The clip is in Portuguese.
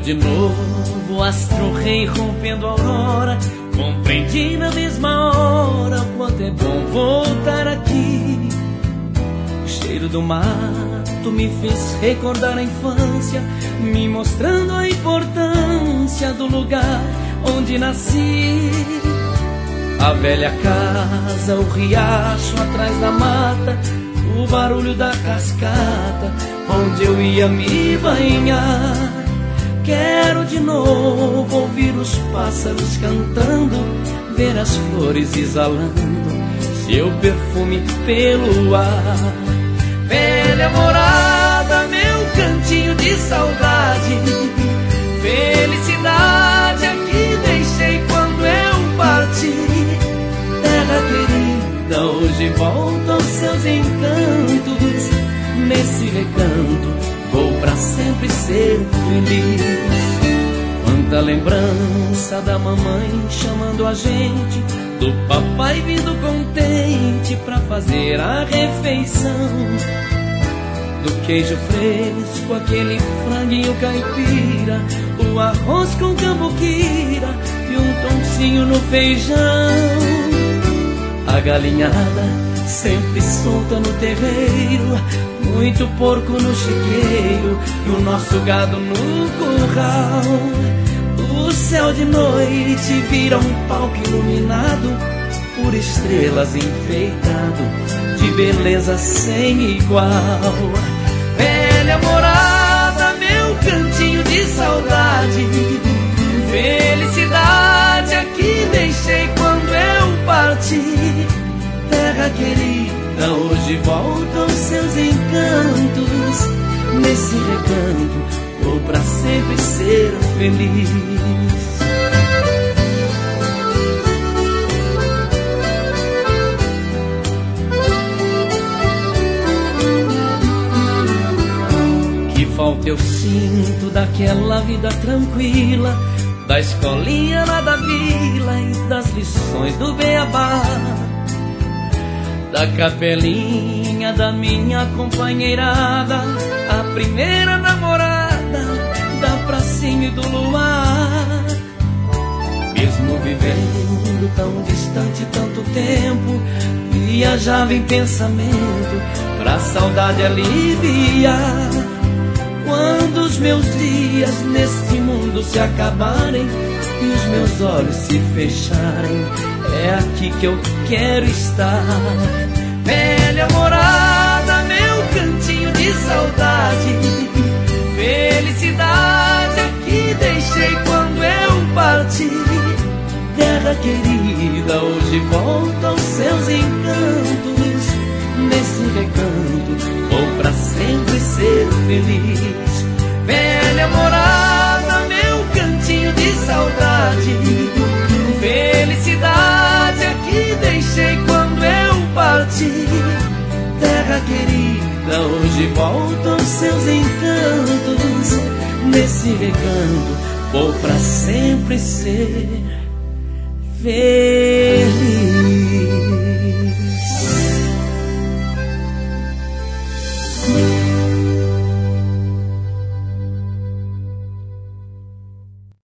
de novo, astro rei rompendo a aurora. Compreendi na mesma hora o quanto é bom voltar aqui. O cheiro do mato me fez recordar a infância, me mostrando a importância do lugar onde nasci. A velha casa, o riacho atrás da mata, o barulho da cascata onde eu ia me banhar. Quero de novo ouvir os pássaros cantando, ver as flores exalando seu perfume pelo ar. Velha morada, meu cantinho de saudade, felicidade aqui deixei quando eu parti. Terra querida, hoje volto aos seus encantos. Nesse recanto vou pra sempre ser feliz. Quanta lembrança da mamãe chamando a gente, do papai vindo contente pra fazer a refeição, do queijo fresco, aquele franguinho caipira, o arroz com cambuquira e um toncinho no feijão. A galinhada sempre solta no terreiro, muito porco no chiqueiro e o nosso gado no curral. O céu de noite vira um palco iluminado por estrelas, enfeitado de beleza sem igual. Velha morada, meu cantinho de saudade, felicidade aqui deixei quando eu parti. Terra querida, hoje volto aos seus encantos. Nesse recanto vou pra sempre ser feliz. Que falta eu sinto daquela vida tranquila, da escolinha lá da vila e das lições do beabá, da capelinha da minha companheirada, a primeira namorada, da pracinha e do luar. Mesmo vivendo tão distante tanto tempo, viajava em pensamento pra saudade aliviar. Quando os meus dias neste mundo se acabarem e os meus olhos se fecharem, é aqui que eu quero estar. Velha morada, meu cantinho de saudade, felicidade aqui deixei quando eu parti. Terra querida, hoje volto aos seus encantos. Nesse recanto vou pra sempre ser feliz. Velha morada, meu cantinho de saudade, felicidade aqui deixei quando eu parti. Terra querida, hoje volto aos seus encantos. Nesse recanto vou pra sempre ser feliz.